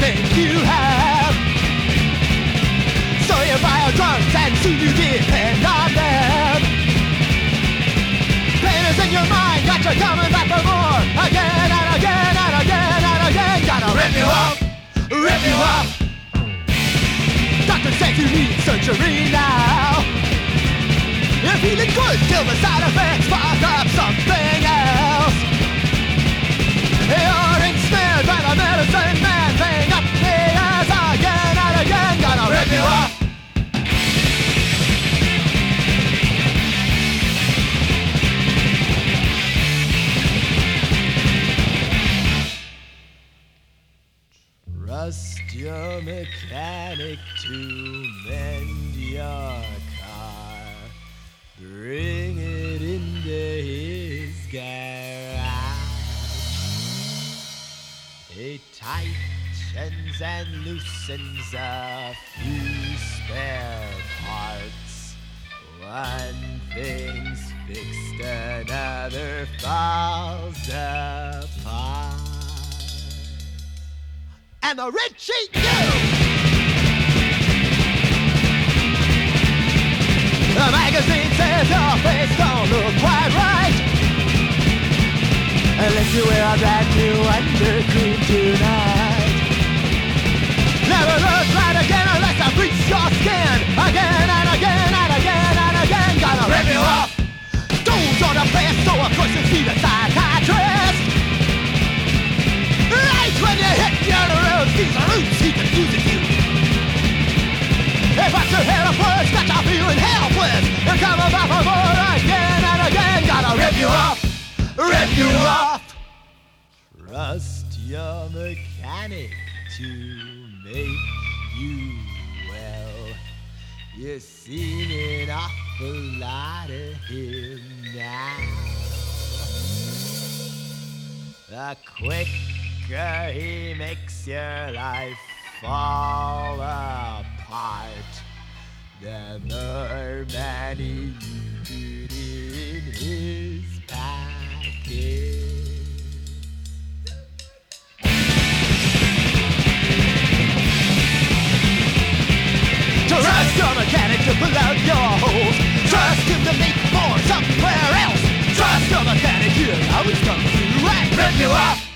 think you have. So you buy drugs and soon you depend on them. Pain is in your mind, got you coming back for more. Again and again and again and again. Gotta rip you off, rip you off. Doctor says you need surgery now. You're feeling good till the side effects spark up something else. You're ensnared by the medicine man, paying up the ass again and again. Gotta rip you off. Trust your mechanic to mend your car. Bring it into his garage. He tightens and loosens a few spare parts. One thing's fixed, another falls apart. And the red sheet you! The magazine says your face don't look quite right, unless you wear a brand new undercream tonight. Never looks right again unless I bleach your skin. Again and again and again and again. Gotta rip you off. Doze on the place, so of course you see the psychiatrist. Right when you hit your road, these are roots he confuses you. He puts your hair up words, got you feeling helpless. You're coming back for more again and again. Gotta rip you off, rip you off. Trust your mechanic to make you well. You've seen an awful lot of him now. The quicker he makes your life fall apart, the more money you put in his pocket. Trust your mechanic to pull out your holes. Trust him to make more somewhere else. Trust your mechanic, he'll always come through and rip you off.